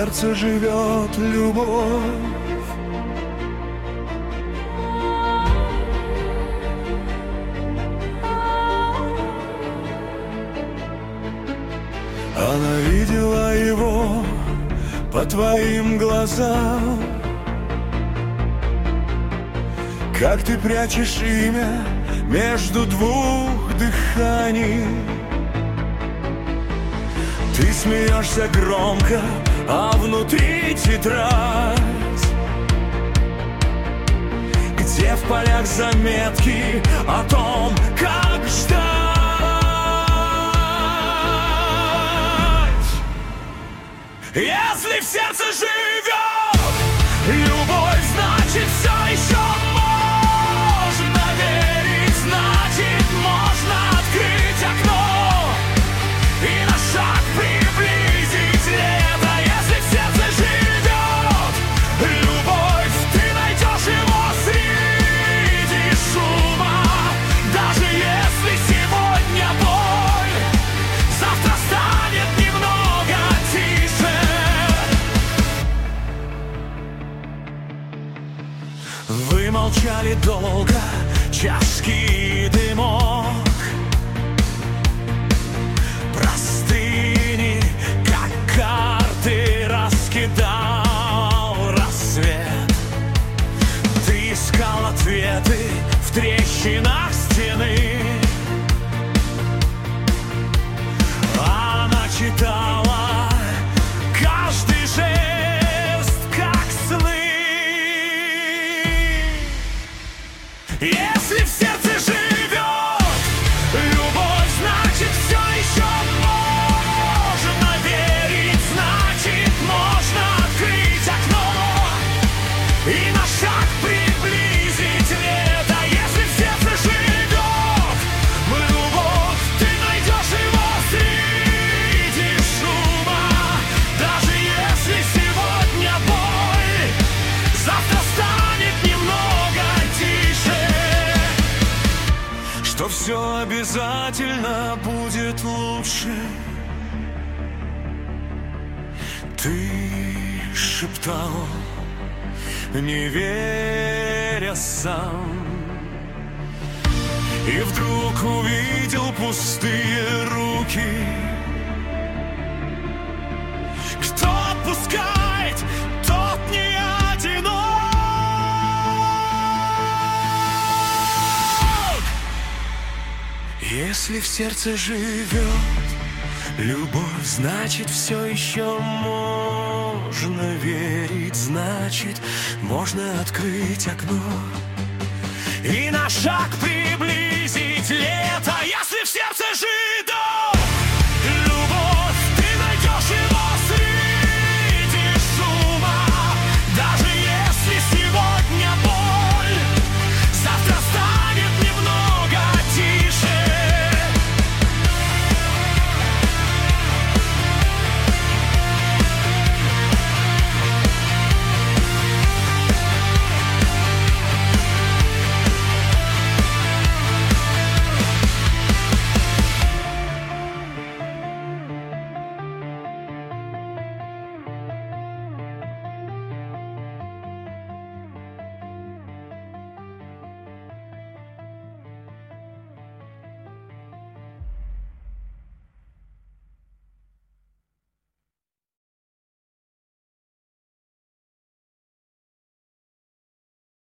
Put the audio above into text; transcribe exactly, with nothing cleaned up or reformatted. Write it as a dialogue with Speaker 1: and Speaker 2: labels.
Speaker 1: сердце живет любовь. Она видела его по твоим глазам, как ты прячешь имя между двух дыханий. Ты смеешься громко, а внутри тетрадь, где в полях заметки о том, как ждать. Если в сердце живет любовь, значит все еще можно верить, значит можно открыть окно и на шаг приблизить лето. Если в сердце живет любовь, ты найдешь его среди шума. Даже если сегодня боль, завтра станет немного тише. Вы молчали долго, чашки и дымок, простыни, как карты, раскидал рассвет. Ты искал ответы в трещинах стены. Она читала каждый жест, как сны. Если в сердце живет любовь, значит все еще можно верить, значит можно открыть окно и на шаг приблизить лето. Если в сердце живет любовь, ты найдешь его среди шума. Даже если сегодня боль, завтра станет немного тише. Что все обязательно будет лучше. Ты шептал, не веря сам, и вдруг увидел пустые руки. Кто отпускает, тот не одинок. Если в сердце живет любовь, значит все еще можно верить, значит можно открыть окно и на шаг приблизить лето. Если в сердце живет